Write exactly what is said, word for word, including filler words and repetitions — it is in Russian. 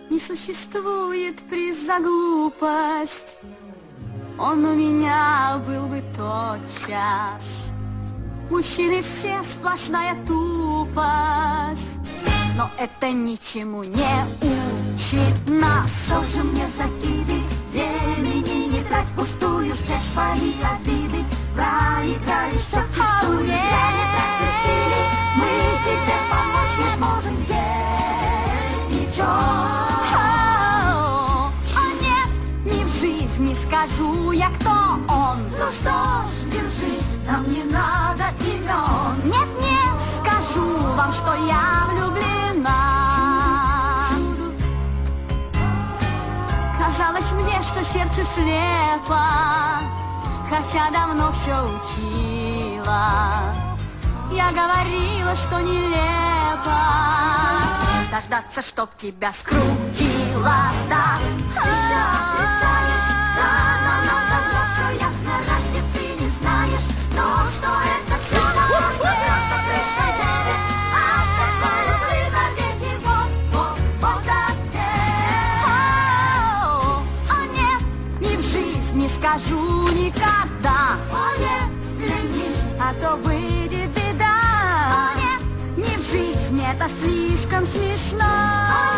Не существует приз за глупость. Он у меня был бы тотчас. Мужчины все сплошная тупость. Но это ничему не учит нас. Что же мне закиды? Времени не трать впустую, спрячь свои обиды. Проиграешь все вчистую. Зря не трать усилий, мы тебе помочь не сможем здесь. Ничего. Не скажу я, кто он. Ну что ж, держись, нам не надо имен. Нет, не скажу вам, что я влюблена. Чудо, чудо. Казалось мне, что сердце слепо, хотя давно все учила. Я говорила, что нелепо дождаться, чтоб тебя скрутило, да. Ты все отрицаешь. Да, но нам давно все ясно, разве ты не знаешь? Но что это все нам просто, просто крыша едет. А такой любви навеки, вот, вот, вот ответ. О, нет, ни в жизнь не скажу никогда. О, нет, клянись, а то выйдет беда. О, нет, не в жизнь, это слишком смешно.